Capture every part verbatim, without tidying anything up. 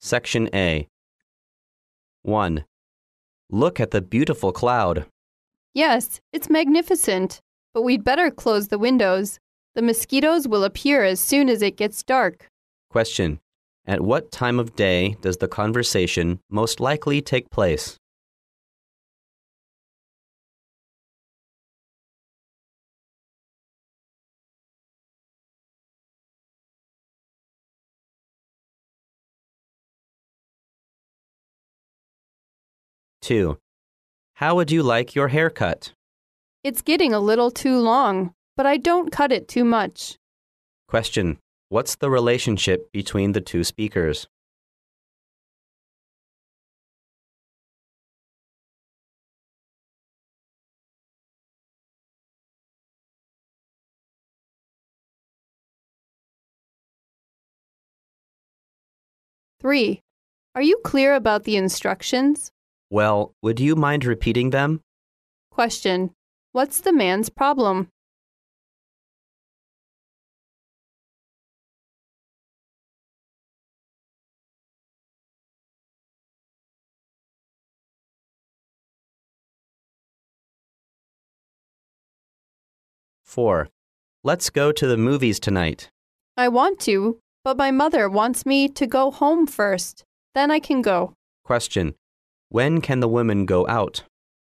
Section A. one. Look at the beautiful cloud. Yes, it's magnificent, but we'd better close the windows. The mosquitoes will appear as soon as it gets dark. Question. At what time of day does the conversation most likely take place? two. How would you like your hair cut? It's getting a little too long, but I don't cut it too much. Question. What's the relationship between the two speakers? three. Are you clear about the instructions? Well, would you mind repeating them? Question. What's the man's problem? four. Let's go to the movies tonight. I want to, but my mother wants me to go home first. Then I can go. Question. When can the women go out?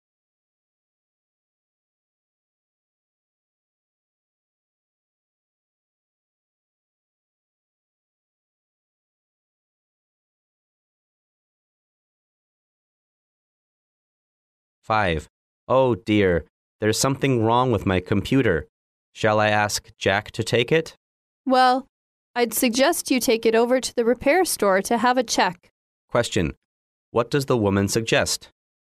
five. Oh dear, there's something wrong with my computer. Shall I ask Jack to take it? Well, I'd suggest you take it over to the repair store to have a check. Question. What does the woman suggest?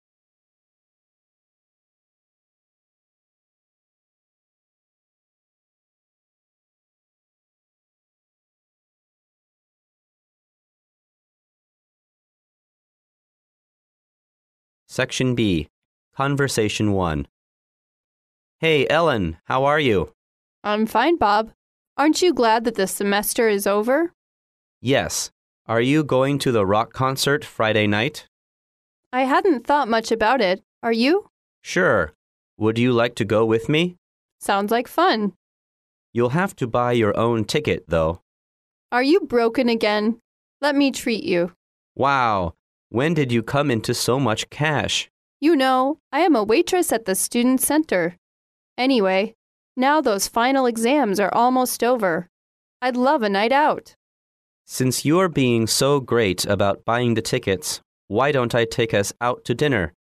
Section B. Conversation one. Hey, Ellen, how are you? I'm fine, Bob. Aren't you glad that the semester is over? Yes. Are you going to the rock concert Friday night? I hadn't thought much about it. Are you? Sure. Would you like to go with me? Sounds like fun. You'll have to buy your own ticket, though. Are you broken again? Let me treat you. Wow. When did you come into so much cash? You know, I am a waitress at the student center. Anyway, now those final exams are almost over. I'd love a night out. Since you're being so great about buying the tickets, why don't I take us out to dinner?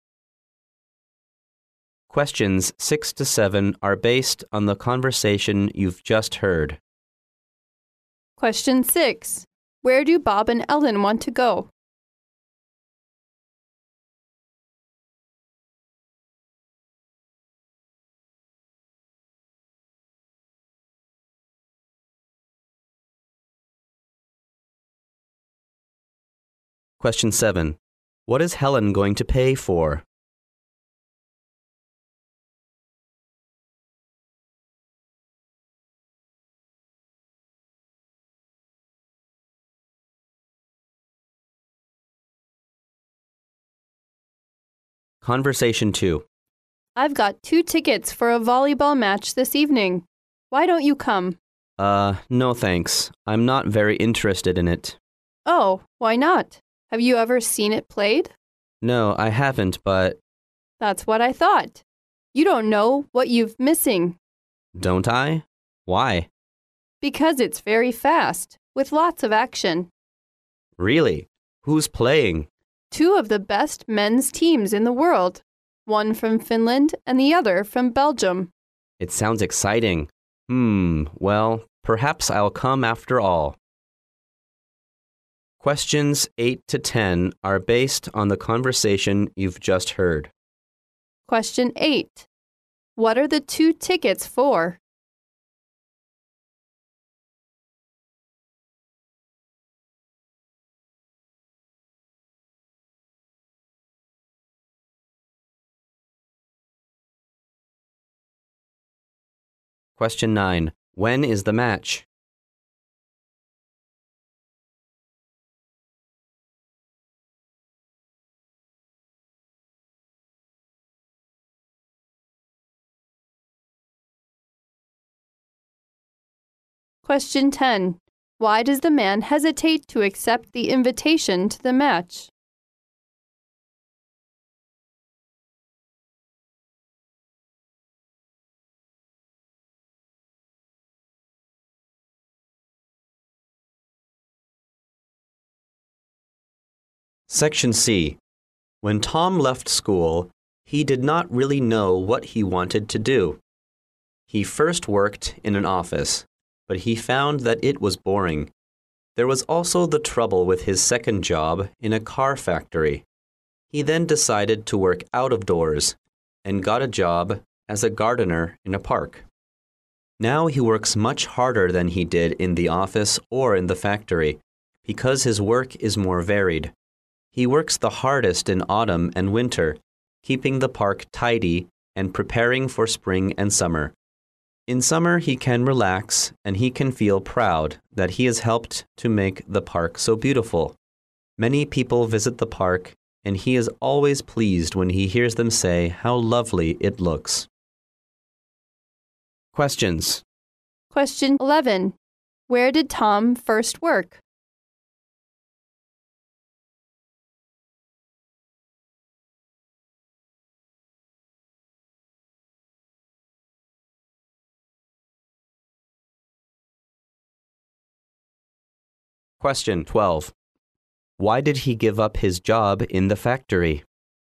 Questions six to seven are based on the conversation you've just heard. Question six. Where do Bob and Ellen want to go? Question seven. What is Helen going to pay for? Conversation two. I've got two tickets for a volleyball match this evening. Why don't you come? Uh, no thanks. I'm not very interested in it. Oh, why not? Have you ever seen it played? No, I haven't, but... That's what I thought. You don't know what you've missing. Don't I? Why? Because it's very fast, with lots of action. Really? Who's playing? Two of the best men's teams in the world. One from Finland and the other from Belgium. It sounds exciting. Hmm, well, perhaps I'll come after all. Questions eight to ten are based on the conversation you've just heard. Question eight. What are the two tickets for? Question nine. When is the match? Question ten. Why does the man hesitate to accept the invitation to the match? Section C. When Tom left school, he did not really know what he wanted to do. He first worked in an office, but he found that it was boring. There was also the trouble with his second job in a car factory. He then decided to work out of doors and got a job as a gardener in a park. Now he works much harder than he did in the office or in the factory because his work is more varied. He works the hardest in autumn and winter, keeping the park tidy and preparing for spring and summer. In summer, he can relax and he can feel proud that he has helped to make the park so beautiful. Many people visit the park, and he is always pleased when he hears them say how lovely it looks. Questions. Question eleven. Where did Tom first work? Question twelve. Why did he give up his job in the factory?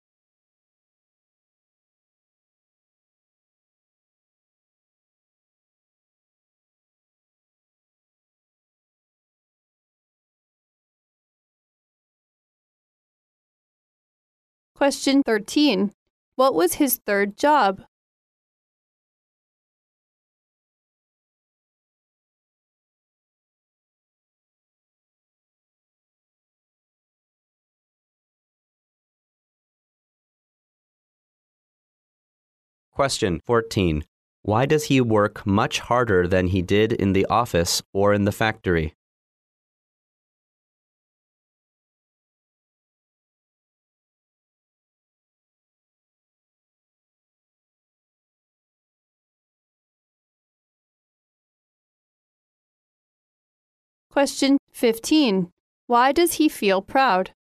Question thirteen. What was his third job? Question fourteen. Why does he work much harder than he did in the office or in the factory? Question fifteen. Why does he feel proud?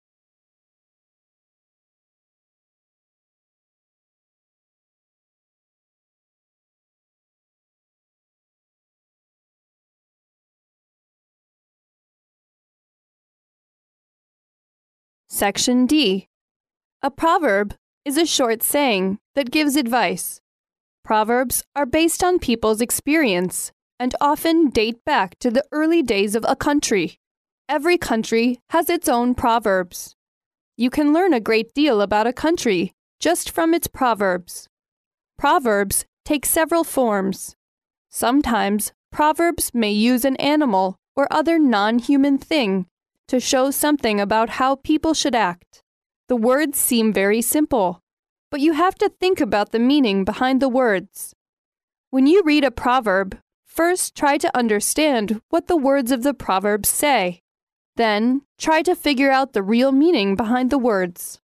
Section D. A proverb is a short saying that gives advice. Proverbs are based on people's experience and often date back to the early days of a country. Every country has its own proverbs. You can learn a great deal about a country just from its proverbs. Proverbs take several forms. Sometimes proverbs may use an animal or other non-human thing to show something about how people should act. The words seem very simple, but you have to think about the meaning behind the words. When you read a proverb, first try to understand what the words of the proverb say. Then, try to figure out the real meaning behind the words.